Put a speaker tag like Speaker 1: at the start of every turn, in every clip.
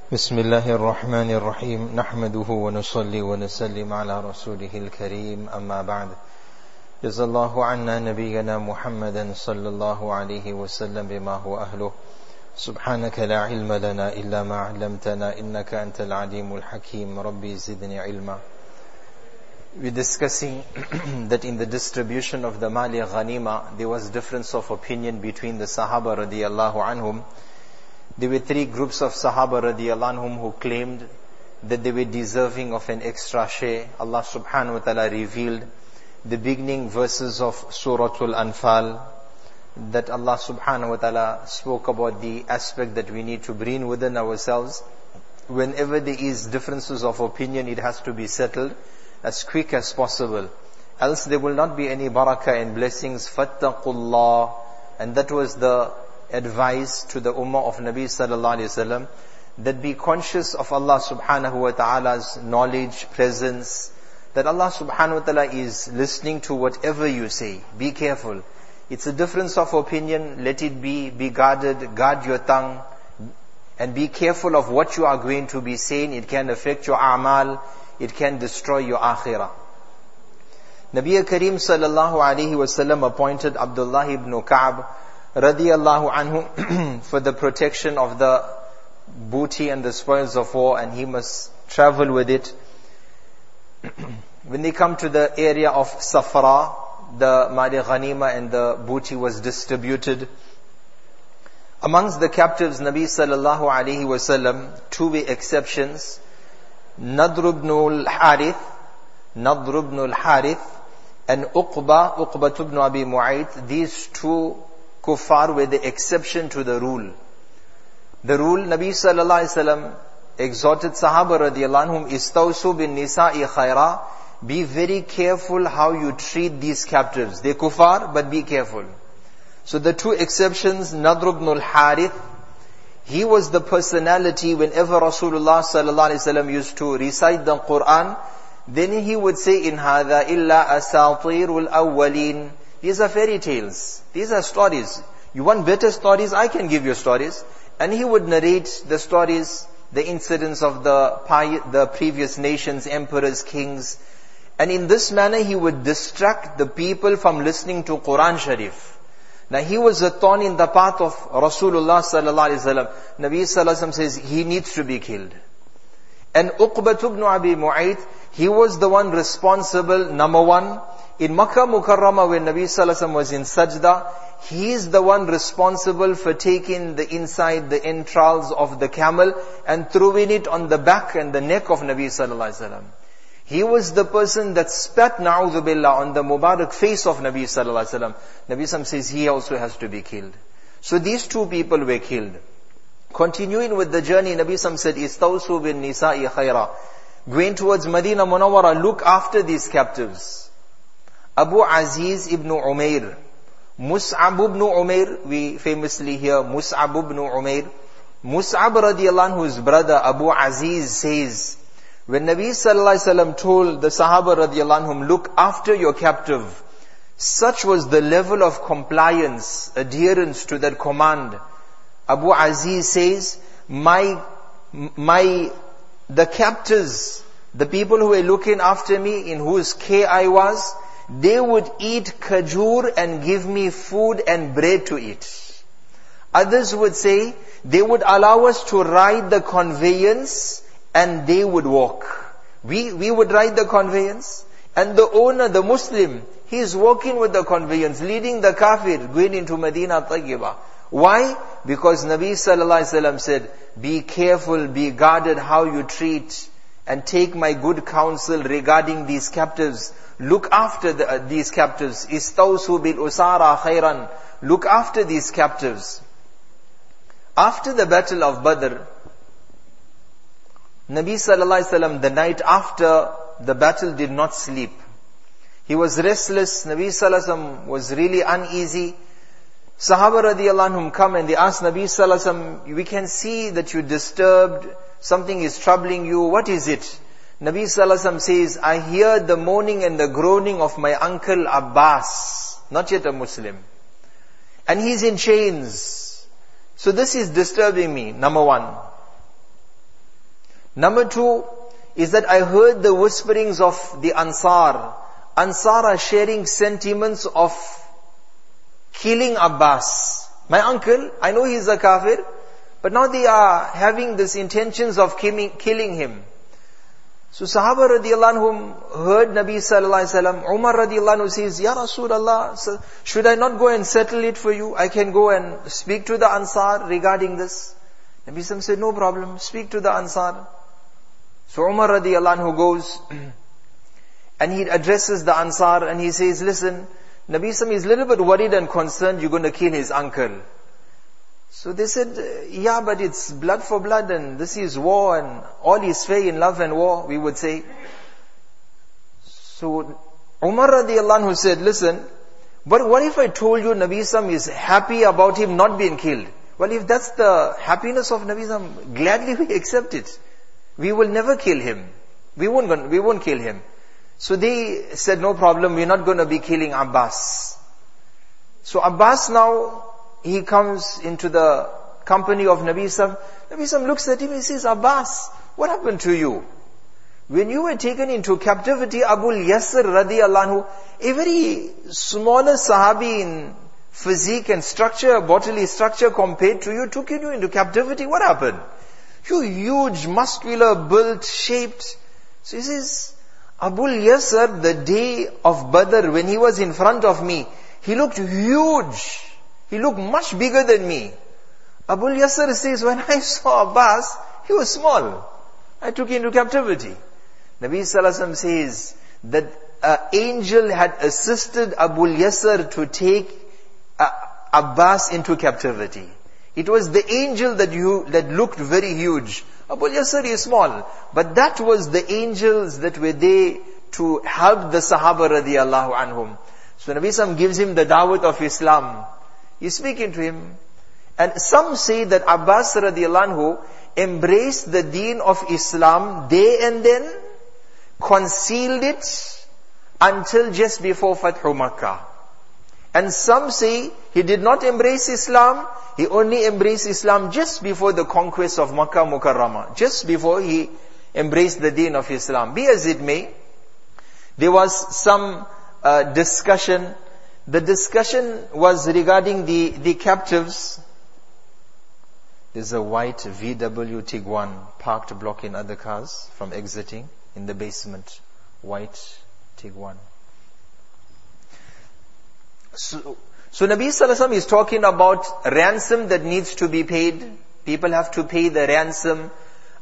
Speaker 1: بسم الله الرحمن الرحيم نحمده ونصلي ونسلم على رسوله الكريم أما بعد جزا الله عنا نبينا محمدا صلى الله عليه وسلم بما هو أهله سبحانك لا علم لنا إلا ما علمتنا إنك أنت العليم الحكيم ربي زدني علما. We're discussing that in the distribution of the Mali Ghanima there was difference of opinion between the Sahaba radiyallahu anhum. There were three groups of Sahaba radiyallahu anhum who claimed that they were deserving of an extra share. Allah subhanahu wa ta'ala revealed the beginning verses of Suratul Anfal, that Allah subhanahu wa ta'ala spoke about the aspect that we need to bring within ourselves. Whenever there is differences of opinion, it has to be settled as quick as possible. Else there will not be any barakah and blessings. Fattaqullah. And that was the advice to the ummah of Nabi sallallahu alaihi wasallam, that be conscious of Allah subhanahu wa ta'ala's knowledge, presence, that Allah subhanahu wa ta'ala is listening to whatever you say. Be careful. It's a difference of opinion. Let it be guarded. Guard your tongue. And be careful of what you are going to be saying. It can affect your a'mal. It can destroy your akhirah. Nabi Kareem sallallahu alaihi wasallam appointed Abdullah ibn Ka'b radiyallahu anhu for the protection of the booty and the spoils of war, and he must travel with it. When they come to the area of Safra, the Mali Ghanima and the booty was distributed. Amongst the captives, Nabi sallallahu alaihi wasallam, two were exceptions. Nadr ibn al-Harith and Uqba ibn Abi Mu'ayth. These two kuffar were the exception to the rule. The rule, Nabi sallallahu alaihi wasallam exhorted Sahaba radiyallahu anhum, istawsu bin nisa'i khaira. Be very careful how you treat these captives. They're kuffar, but be careful. So the two exceptions, Nadr ibn al-Harith, he was the personality whenever Rasulullah sallallahu alaihi wasallam used to recite the Quran, then he would say, in hadha illa asatirul awwaleen. These are fairy tales. These are stories. You want better stories? I can give you stories. And he would narrate the stories, the incidents of the previous nations, emperors, kings. And in this manner, he would distract the people from listening to Quran Sharif. Now, he was a thorn in the path of Rasulullah sallallahu alaihi wasallam. Nabi sallallahu alaihi wasallam says, he needs to be killed. And Uqba ibn Abi Mu'ayth, he was the one responsible, number one, in Makkah Mukarramah when Nabi sallallahu alaihi wasallam was in sajda, he is the one responsible for taking the inside, the entrails of the camel and throwing it on the back and the neck of Nabi sallallahu alaihi wasallam. He was the person that spat, na'udhu billah, on the Mubarak face of Nabi sallallahu alaihi wasallam. Nabi sallallahu says he also has to be killed. So these two people were killed. Continuing with the journey, Nabi sallallahu said, istawsu bin nisa'i khaira. Going towards Medina Munawwara, look after these captives. Abu Aziz ibn Umair, Mus'ab ibn Umair, we famously hear Mus'ab ibn Umair. Mus'ab radiyallahu anhu's brother Abu Aziz says, when Nabi sallallahu alaihi wasallam told the Sahaba radiyallahu anhum, look after your captive, such was the level of compliance, adherence to that command. Abu Aziz says, the captors, the people who were looking after me, in whose care I was, they would eat khajur and give me food and bread to eat. Others would say, they would allow us to ride the conveyance and they would walk. We would ride the conveyance, and the owner, the Muslim, he is walking with the conveyance, leading the kafir, going into Medina Tayyibah. Why? Because Nabi sallallahu alaihi wasallam said, be careful, be guarded how you treat, and take my good counsel regarding these captives. Look after these captives. Istawsu bil usara khairan. Look after these captives. After the battle of Badr, Nabi sallallahu alaihi wasallam, the night after the battle, did not sleep. He was restless. Nabi sallallahu alaihi wasallam was really uneasy. Sahaba radiyallahu anhum come and they ask Nabi sallallahu alaihi wasallam, we can see that you're disturbed. Something is troubling you. What is it? Nabi sallallahu alaihi wasallam says, I hear the moaning and the groaning of my uncle Abbas, not yet a Muslim. And he's in chains. So this is disturbing me, number one. Number 2 is that I heard the whisperings of the Ansar. Ansar are sharing sentiments of killing Abbas. My uncle, I know he's a kafir, but now they are having these intentions of killing him. So Sahaba radiallahu anhum heard Nabi sallallahu alaihi wasallam. Umar radiallahu anhu says, Ya Rasulullah, should I not go and settle it for you? I can go and speak to the Ansar regarding this. Nabi sallallahu said, no problem, speak to the Ansar. So Umar radiallahu anhu goes and he addresses the Ansar and he says, listen, Nabi sallallahu is a little bit worried and concerned you're going to kill his uncle. So they said, yeah, but it's blood for blood and this is war and all is fair in love and war, we would say. So Umar radiallahu anhu said, listen, but what if I told you Nabi sallallahu is happy about him not being killed? Well, if that's the happiness of Nabi sallallahu, gladly we accept it. We will never kill him. We won't kill him. So they said, no problem, we're not going to be killing Abbas. So Abbas now, he comes into the company of Nabi sallallahu. Nabi sallallahu looks at him and says, Abbas, what happened to you? When you were taken into captivity, Abu Yasir radiallahu anhu, a very smaller sahabi in physique and structure, bodily structure compared to you, took you into captivity. What happened? You huge, muscular, built, shaped. So he says, Abu Yasir, the day of Badr, when he was in front of me, he looked huge. He looked much bigger than me. Abu Yasir says, when I saw Abbas, he was small. I took him into captivity. Nabi sallallahu alaihi wasallam says that an angel had assisted Abu Yasir to take Abbas into captivity. It was the angel that looked very huge. Abu Yasir is small. But that was the angels that were there to help the Sahaba radiallahu anhum. So Nabi sallallahu gives him the dawat of Islam. He's speaking to him. And some say that Abbas radiallahu anhu embraced the deen of Islam there and then, concealed it until just before Fathu Makkah. And some say he did not embrace Islam, he only embraced Islam just before the conquest of Makkah Mukarramah, just before he embraced the deen of Islam. Be as it may, there was some discussion. The discussion was regarding the captives. There's a white VW Tiguan parked blocking other cars from exiting in the basement. White Tiguan. So Nabi sallallahu alaihi wasallam is talking about ransom that needs to be paid. People have to pay the ransom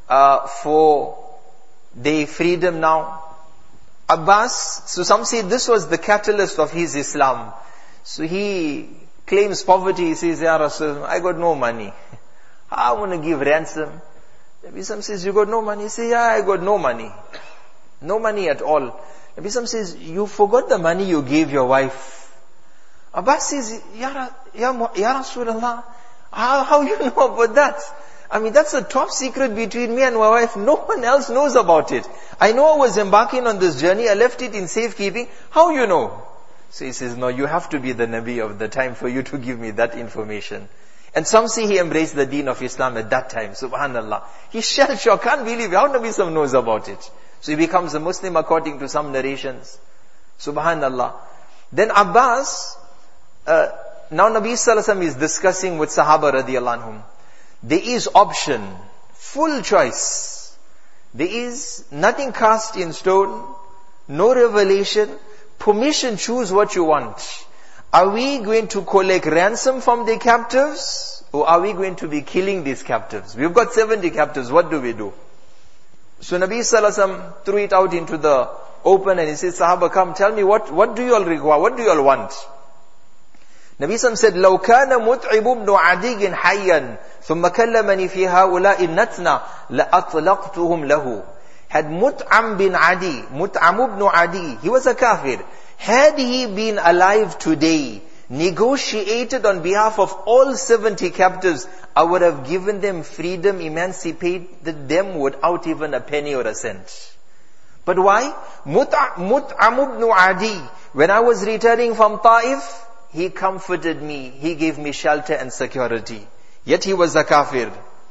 Speaker 1: for their freedom now. Abbas, so some say this was the catalyst of his Islam. So he claims poverty. He says, Ya Rasul, I got no money. I want to give ransom. Nabi Sam says, you got no money? He says, yeah, I got no money. No money at all. Nabi Sam says, you forgot the money you gave your wife. Abbas says, Ya Rasulullah, how you know about that? I mean, that's a top secret between me and my wife. No one else knows about it. I know I was embarking on this journey. I left it in safekeeping. How you know? So he says, no, you have to be the Nabi of the time for you to give me that information. And some say he embraced the deen of Islam at that time. Subhanallah. He shell-shocked, can't believe how Nabi Sallam knows about it. So he becomes a Muslim according to some narrations. Subhanallah. Then Abbas, now Nabi Sallallahu is discussing with Sahaba radiallahu anhum. There is option, full choice. There is nothing cast in stone, no revelation, permission, choose what you want. Are we going to collect ransom from the captives, or are we going to be killing these captives? We've got 70 captives, what do we do? So Nabi Sallallahu Alaihi Wasallam threw it out into the open and he said, Sahaba, come, tell me what do you all require, what do you all want? Nabi Sallam said, لو كان متعب بن عدي حيا ثم كلمني في هؤلاء النتنة لأطلقتهم له. Had Mut'am bin Adi, Mut'am ibn Adi, he was a kafir. Had he been alive today, negotiated on behalf of all 70 captives, I would have given them freedom, emancipated them without even a penny or a cent. But why? Mut'am ibn Adi, when I was returning from Ta'if, he comforted me, he gave me shelter and security. Yet he was a kafir.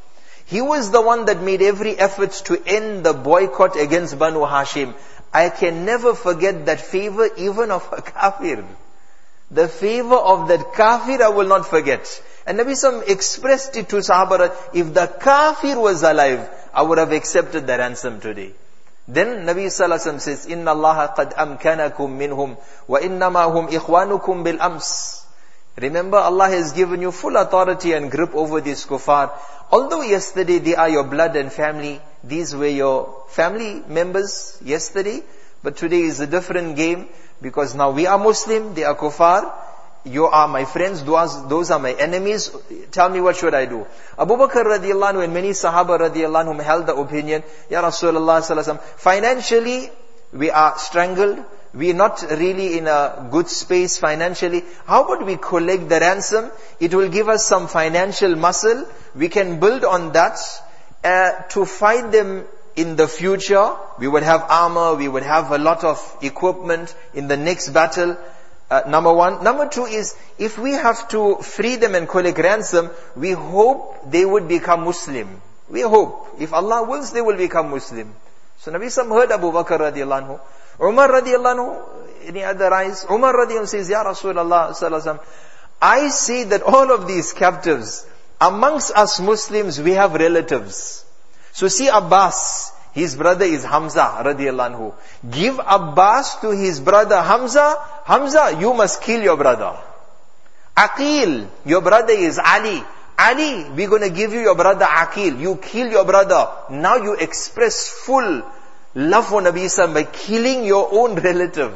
Speaker 1: He was the one that made every effort to end the boycott against Banu Hashim. I can never forget that favor even of a kafir. The favor of that kafir I will not forget. And Nabi Sallam expressed it to Sahaba, if the kafir was alive, I would have accepted the ransom today. Then Nabi Sallallahu Alaihi Wasallam says, Inna Allah qad amkanakum minhum, wa innama hum ikhwanukum bil ams. Remember, Allah has given you full authority and grip over these kuffar. Although yesterday they are your blood and family, these were your family members yesterday, but today is a different game, because now we are Muslim, they are kuffar, you are my friends, those are my enemies, tell me what should I do. Abu Bakr radiallahu anhu and many Sahaba radiallahu anhu held the opinion, Ya Rasulullah sallallahu alaihi wasallam, financially we are strangled, we are not really in a good space financially. How about we collect the ransom? It will give us some financial muscle. We can build on that to fight them in the future. We would have armor, we would have a lot of equipment in the next battle. Number one. Number two is, if we have to free them and collect ransom, we hope they would become Muslim. We hope. If Allah wills, they will become Muslim. So Nabi Sallam heard Abu Bakr radiallahu anhu. Umar radiallahu anhu, any other eyes? Umar radiallahu anhu says, Ya Rasulullah sallallahu alaihi wasallam, I see that all of these captives, amongst us Muslims, we have relatives. So see Abbas, his brother is Hamza radiallahu anhu. Give Abbas to his brother Hamza. Hamza, you must kill your brother. Aqil, your brother is Ali. Ali, we're going to give you your brother Aqil. You kill your brother. Now you express full love for Nabi Sallam by killing your own relative.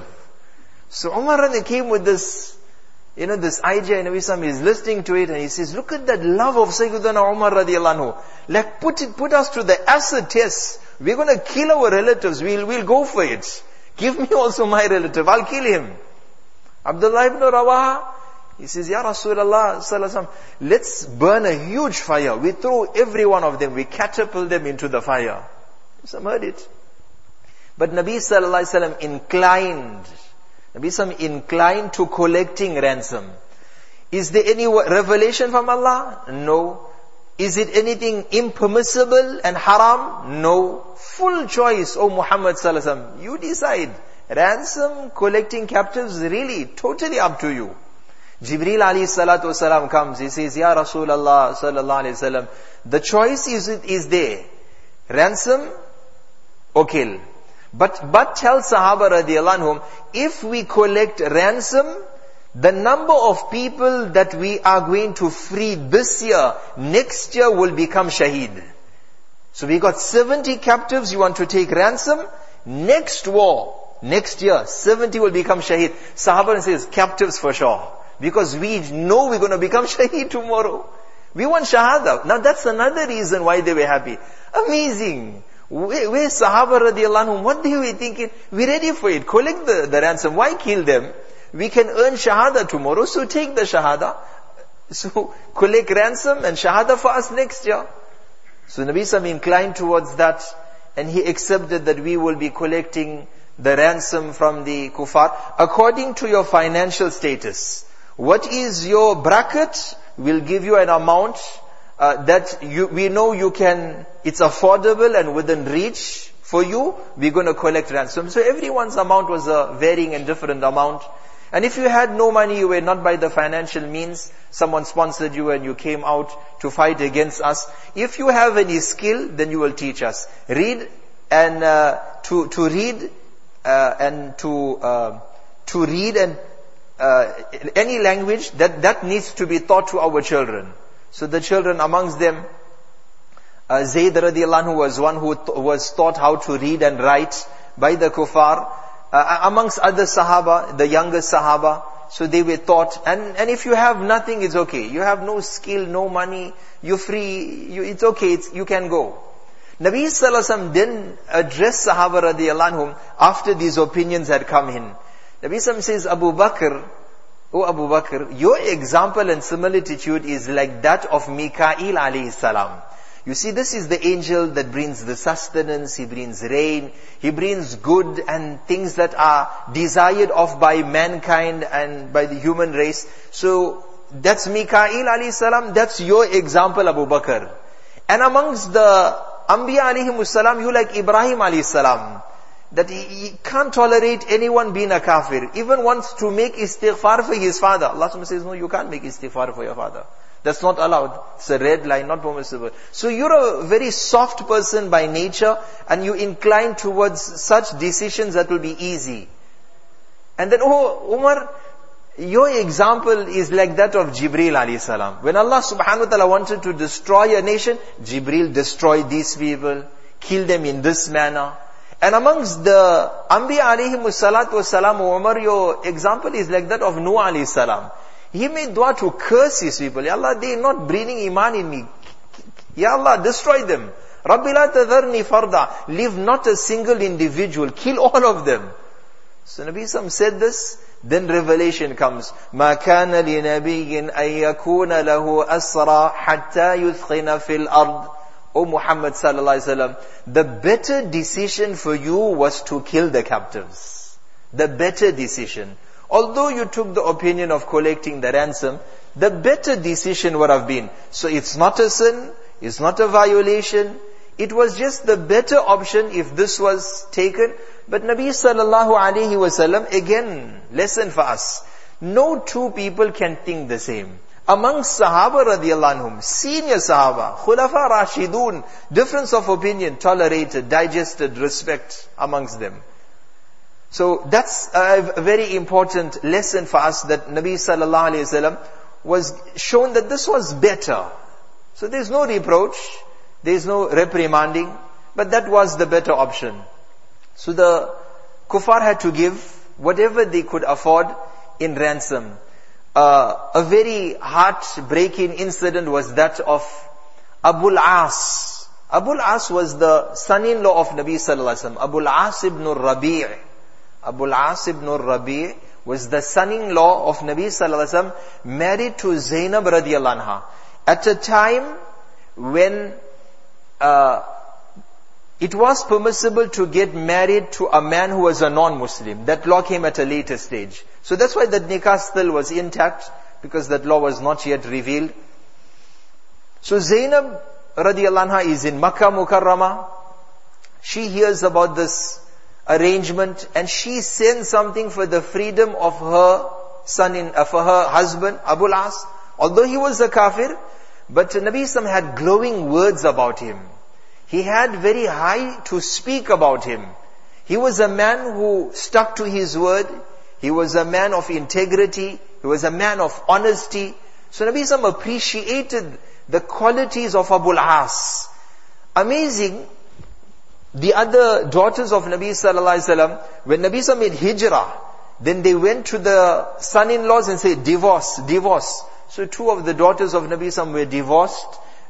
Speaker 1: So Umar came with this, this idea, and Nabi Sallam is listening to it, and he says, look at that love of Sayyidina Umar radiallahu anhu. Like put us to the acid test. We're going to kill our relatives. We'll go for it. Give me also my relative. I'll kill him. Abdullah ibn Rawaha, he says, Ya Rasulullah sallallahu alaihi wasallam, let's burn a huge fire. We throw every one of them. We catapult them into the fire. Some heard it. But Nabi sallallahu alaihi wasallam inclined. Nabi sallallahu inclined to collecting ransom. Is there any revelation from Allah? No. Is it anything impermissible and haram? No. Full choice, O Muhammad sallallahu alaihi wasallam. You decide. Ransom, collecting captives, really, totally up to you. Jibreel alayhi salatu wasalam comes. He says, Ya Rasulullah sallallahu alayhi wasallam, the choice is there. Ransom or kill. But tell Sahaba radiallahu anhum, if we collect ransom, the number of people that we are going to free this year, next year will become shaheed. So we got 70 captives, you want to take ransom, next war, next year, 70 will become shaheed. Sahaba says, captives for sure. Because we know we're going to become shaheed tomorrow. We want shahada. Now that's another reason why they were happy. Amazing. Where Sahaba radiallahu anhum, what they were thinking? We're ready for it. Collect the ransom. Why kill them? We can earn shahada tomorrow, so take the shahada. So collect ransom and shahada for us next year. So Nabi Sallam inclined towards that, and he accepted that we will be collecting the ransom from the kuffar according to your financial status. What is your bracket? We'll give you an amount that we know you can, it's affordable and within reach for you. We're going to collect ransom. So everyone's amount was a varying and different amount. And if you had no money, you were not by the financial means, someone sponsored you and you came out to fight against us. If you have any skill, then you will teach us. Read and to read and any language that needs to be taught to our children. So the children amongst them, Zayd radiallahu anhu was one who was taught how to read and write by the kuffar. Amongst other Sahaba, the younger Sahaba, so they were taught. And if you have nothing, it's okay. You have no skill, no money, you're free, it's okay, you can go. Nabi sallallahu alaihi wasallam then addressed Sahaba radiallahu anhum after these opinions had come in. Nabi sallallahu alaihi wasallam says, Abu Bakr, O Abu Bakr, your example and similitude is like that of Mikail alayhi salam. You see, this is the angel that brings the sustenance, he brings rain, he brings good and things that are desired of by mankind and by the human race. So, that's Mikail alayhi salam, that's your example, Abu Bakr. And amongst the Anbiya alayhimus salam, you like Ibrahim alayhis salam, that he can't tolerate anyone being a kafir. Even wants to make istighfar for his father. Allah says, no, you can't make istighfar for your father. That's not allowed. It's a red line, not permissible. So you're a very soft person by nature, and you incline towards such decisions that will be easy. And then, oh, Umar, your example is like that of Jibreel alayhi salam. When Allah subhanahu wa ta'ala wanted to destroy a nation, Jibreel destroyed these people, killed them in this manner. And amongst the Anbiya alayhimus salatu wassalam, Umar, your example is like that of Nuh alayhi salam. He made dua to curse his people. Ya Allah, they are not breathing iman in me. Ya Allah, destroy them. Rabbi la tadharni farda. Leave not a single individual. Kill all of them. So Nabi Sallam said this. Then revelation comes. مَا كَانَ لِنَبِيٍّ أَن يَكُونَ لَهُ أَسْرَى حَتَّى يُثْخِنَ فِي الْأَرْضِ. O Muhammad sallallahu alaihi wasallam, the better decision for you was to kill the captives. The better decision. Although you took the opinion of collecting the ransom, the better decision would have been. So it's not a sin, it's not a violation. It was just the better option if this was taken. But Nabi sallallahu alaihi wasallam, again, lesson for us. No two people can think the same. Amongst Sahaba radiallahu anhum, senior Sahaba, Khulafa Rashidun, difference of opinion, tolerated, digested, respect amongst them. So that's a very important lesson for us, that Nabi sallallahu alayhi wasallam was shown that this was better. So there's no reproach, there's no reprimanding, but that was the better option. So the kuffar had to give whatever they could afford in ransom. A very heart-breaking incident was that of Abul As. Abul As was the son-in-law of Nabi sallallahu alaihi wasallam. Abul As ibn Rabi'. Abul As ibn Rabi' was the son-in-law of Nabi sallallahu alaihi wasallam, married to Zainab radiyallahu anha. At a time when it was permissible to get married to a man who was a non-Muslim. That law came at a later stage. So that's why the nikah still was intact, because that law was not yet revealed. So Zainab radiyallahu anha is in Makkah Mukarramah. She hears about this arrangement, and she sends something for the freedom of her for her husband, Abul As. Although he was a kafir, but Nabi Sallam had glowing words about him. He had very high to speak about him. He was a man who stuck to his word. He was a man of integrity. He was a man of honesty. So Nabi Sallam appreciated the qualities of Abul As. Amazing. The other daughters of Nabi sallallahu alaihi wasallam, when Nabi Sallam made hijrah, then they went to the son-in-laws and said, divorce, divorce. So two of the daughters of Nabi Sallam were divorced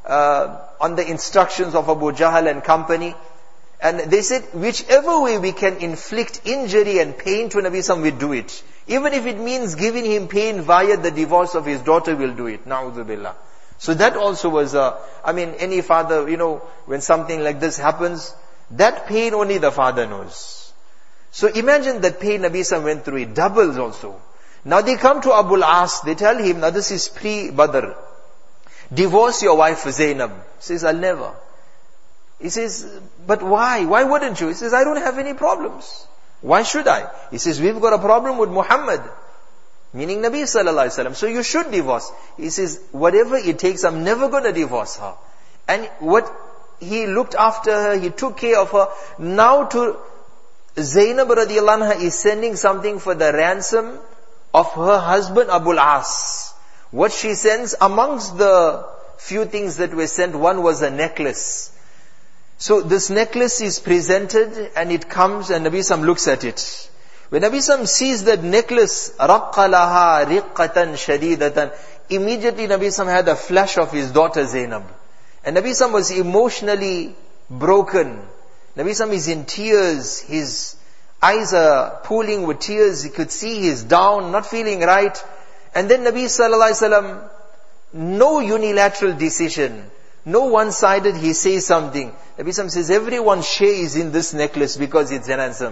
Speaker 1: on the instructions of Abu Jahl and company. And they said, whichever way we can inflict injury and pain to Nabi Sallam, we do it. Even if it means giving him pain via the divorce of his daughter, we'll do it. Na'udhu billah. So that also was any father, when something like this happens, that pain only the father knows. So imagine that pain Nabi Sallam went through, it doubles also. Now they come to Abul As, they tell him, now this is pre-Badr. Divorce your wife Zainab. He says, I'll never. He says, but why? Why wouldn't you? He says, I don't have any problems. Why should I? He says, we've got a problem with Muhammad. Meaning Nabi sallallahu alaihi wasallam. So you should divorce. He says, whatever it takes, I'm never going to divorce her. And what he looked after her, he took care of her. Now to Zainab radiyallahu anha is sending something for the ransom of her husband Abul As. What she sends, amongst the few things that were sent, one was a necklace. So this necklace is presented and it comes and Nabi Sallam looks at it. When Nabi Sallam sees that necklace, رَقَّ لَهَا رِقَّةً شَدِيدَةً, immediately Nabi Sallam had a flash of his daughter Zainab. And Nabi Sallam was emotionally broken. Nabi Sallam is in tears. His eyes are pooling with tears. He could see he's down, not feeling right. And then Nabi sallallahu alaihi wasallam, no unilateral decision, no one-sided, he says something. Nabi sallallahu says, everyone's share is in this necklace because it's ransom.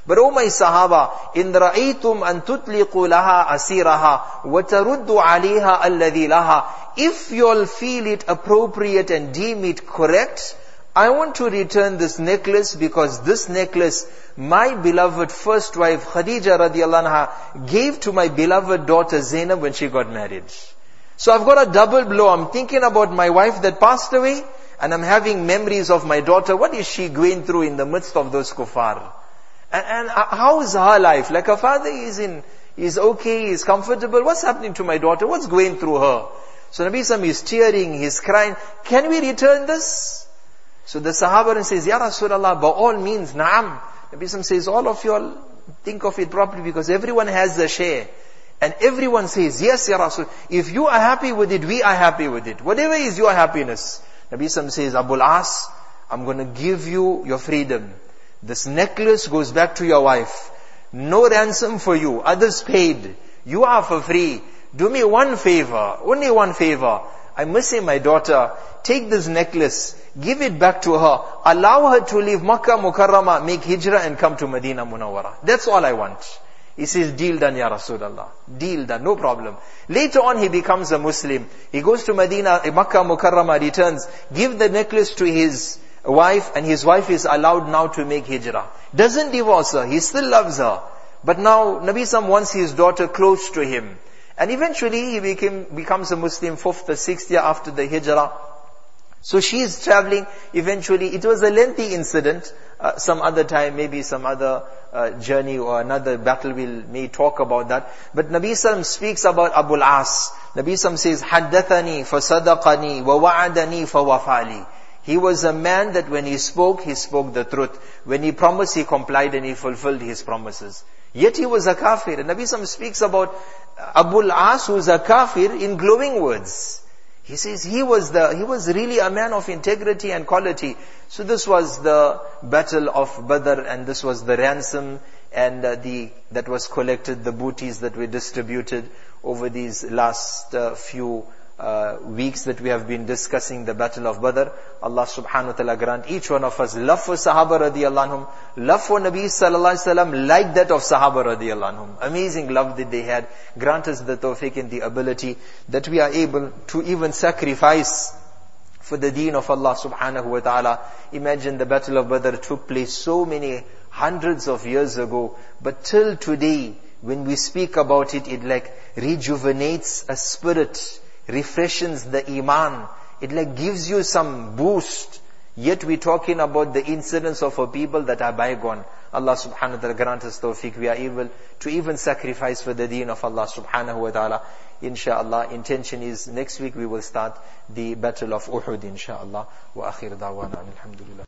Speaker 1: But oh my Sahaba, in ra'aytum an tutliqu laha asiraha wa taruddu alayha alladhi laha. If you'll feel it appropriate and deem it correct, I want to return this necklace, because this necklace my beloved first wife Khadija radiallahu anha gave to my beloved daughter Zainab when she got married. So I've got a double blow. I'm thinking about my wife that passed away, and I'm having memories of my daughter. What is she going through in the midst of those kuffar? And how is her life? Like her father is okay, he's comfortable. What's happening to my daughter? What's going through her? So Nabi Sallam is tearing, he's crying. Can we return this? So the Sahaba says, Ya Rasulullah, by all means, na'am. Nabi Sallam says, all of you all think of it properly, because everyone has a share. And everyone says, yes, Ya Rasul. If you are happy with it, we are happy with it. Whatever is your happiness. Nabi Sallam says, Abul As, I'm going to give you your freedom. This necklace goes back to your wife. No ransom for you. Others paid. You are for free. Do me one favor. Only one favor. I'm missing my daughter. Take this necklace. Give it back to her. Allow her to leave Makkah Mukarramah, make hijrah and come to Medina Munawwara. That's all I want. He says, deal done, Ya Rasulullah. Deal done, no problem. Later on he becomes a Muslim. He goes to Medina, Makkah Mukarramah, returns. Give the necklace to his wife, and his wife is allowed now to make hijrah. Doesn't divorce her, he still loves her. But now Nabi Sallam wants his daughter close to him. And eventually he becomes a Muslim 4th or 6th year after the hijrah. So she is traveling. Eventually, it was a lengthy incident. Some other time, maybe some other journey or another battle, may talk about that. But Nabi Sallam speaks about Abul As. Nabi Sallam says, Haddathani fasadaqani wa wa'adani fawafali. He was a man that when he spoke the truth. When he promised, he complied and he fulfilled his promises. Yet he was a kafir. And Nabi Sallam speaks about Abul As, who is a kafir, in glowing words. He says he was really a man of integrity and quality. So this was the battle of Badr, and this was the ransom and that was collected, the booties that were distributed over these last few weeks that we have been discussing the battle of Badr. Allah subhanahu wa ta'ala grant each one of us love for Sahaba radiyallahu anhum, love for Nabi sallallahu alaihi wasallam like that of Sahaba radiyallahu anhum. Amazing love that they had. Grant us the tawfiq and the ability that we are able to even sacrifice for the deen of Allah subhanahu wa ta'ala. Imagine the battle of Badr took place so many hundreds of years ago, but till today, when we speak about it, it like rejuvenates a spirit, refreshes the iman. It like gives you some boost. Yet we're talking about the incidents of a people that are bygone. Allah subhanahu wa ta'ala grant us tawfiq. We are able to even sacrifice for the deen of Allah subhanahu wa ta'ala. Insha'Allah, intention is next week we will start the battle of Uhud, insha'Allah. Wa akhir da'wana alhamdulillah.